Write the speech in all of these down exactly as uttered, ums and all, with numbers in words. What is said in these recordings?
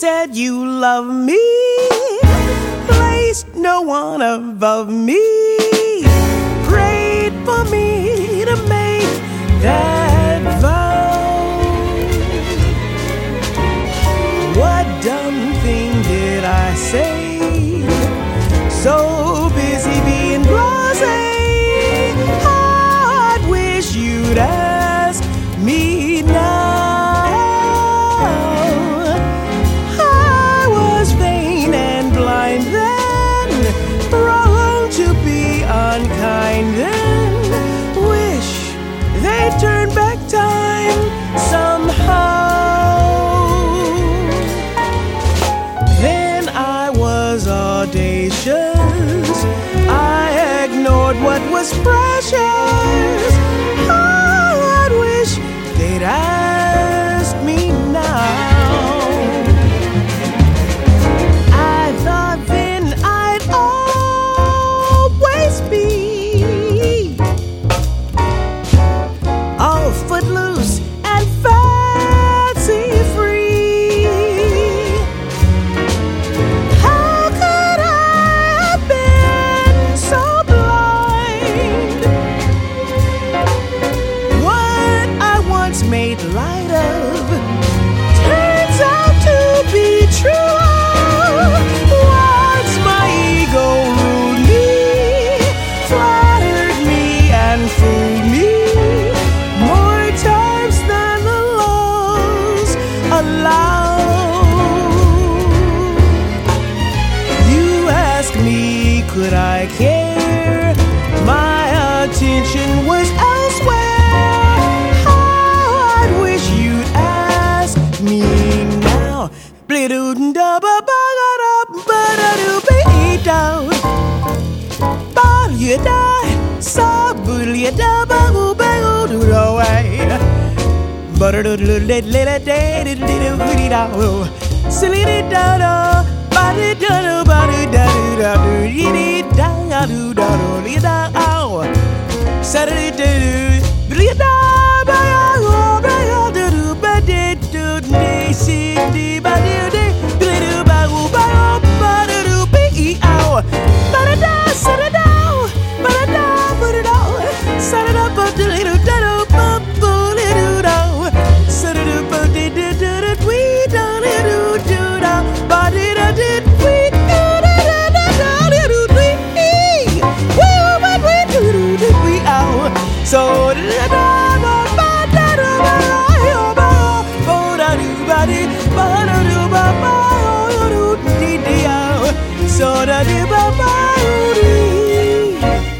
said you love me, placed no one above me, prayed for me to make that vow. What dumb thing did I say? So busy being blasé, I'd wish you'd ask me now. I was vain and blind then, wrong to be unkind then, wish they'd turn back time somehow. Then I was audacious, I ignored what was precious. I'd wish they'd ask me now. I thought then I'd always be all footloose and fancy free. How could I have been so blind? What I once made light of turns out to be true. Once my ego ruled me, flattered me and fooled me more times than the laws allow. You ask me, could I care? My attention was elsewhere. I'd wish you'd ask me now. So so da do ba ba dee.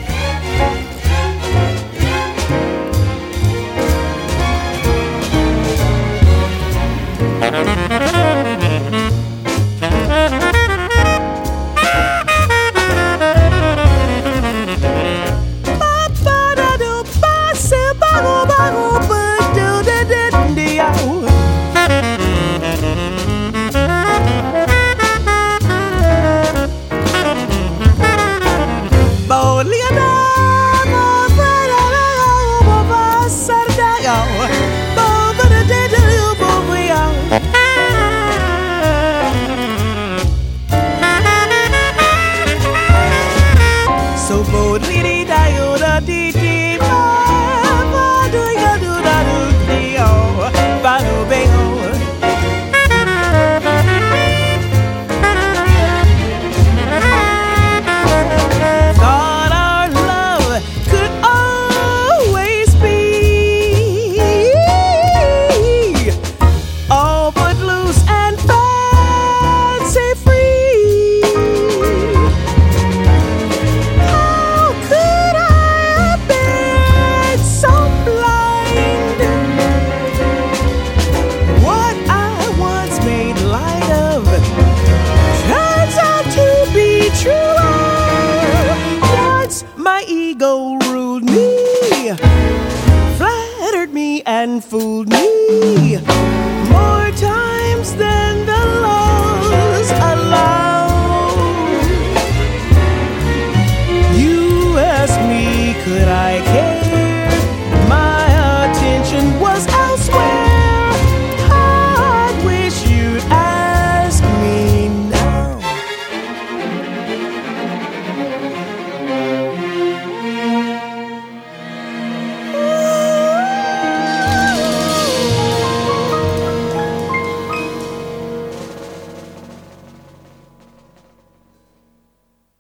So boldly dee da yo da dee dee ba ba do ya do da do dee oh ba do bang oh. Thought our love could always be all but loose and fancy free. How could I have been so blind? What I once made light of turns out to be true. Once my ego ruled me, flattered me and fooled me